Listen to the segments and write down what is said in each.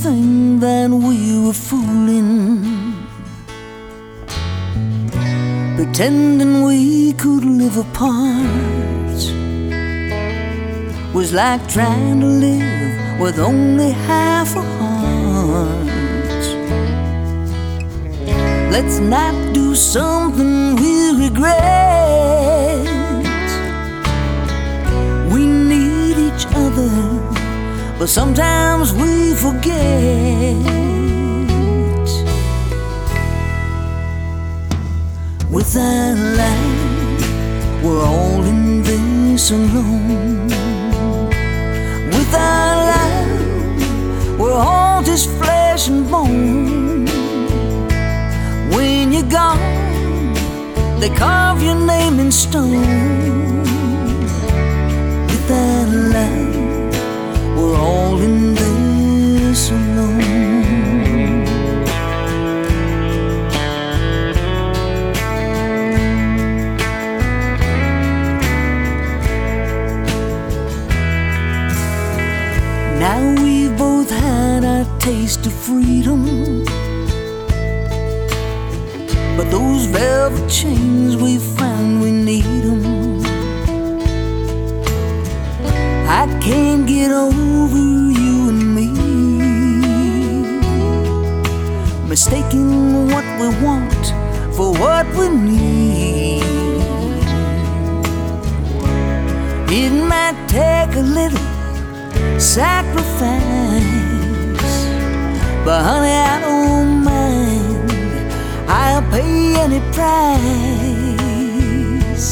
think that we were fooling, pretending we could live apart, was like trying to live with only half a heart. Let's not do something we regret. We need each other, but sometimes we forget. Without light, we're all in this alone. Without light, we're all just flesh and bone. When you're gone, they carve your name in stone. Without light, we're all in this alone. Now we've both had our taste of freedom, but those velvet chains we found, we need them. I can't get over you and me, mistaking what we want for what we need. It might take a little sacrifice, but honey, I don't mind. I'll pay any price.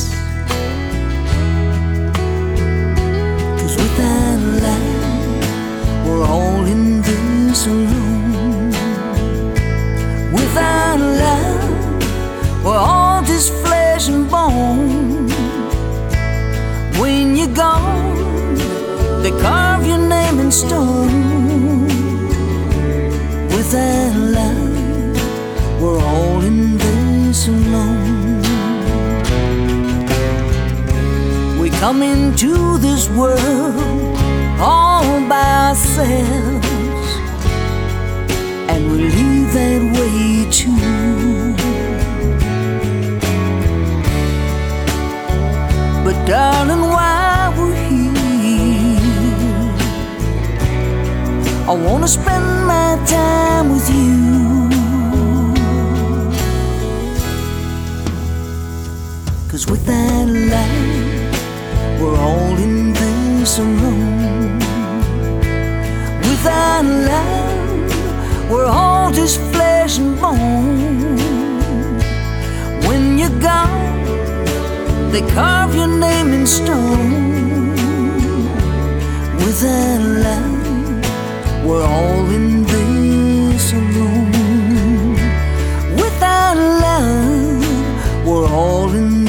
'Cause without light, we're all in this alone. Without light, we're all just flesh and bone. When you're gone, they carve your name in stone. Without light, we're all in this alone. We come into this world all by ourselves, and we leave that way too. But darling, while we're here, I wanna spend my time with you. 'Cause without light, we're all in this alone. Without light, we're all just flesh and bone. When you're gone, they carve your name in stone. Without light, we're all in this alone. Without love, we're all in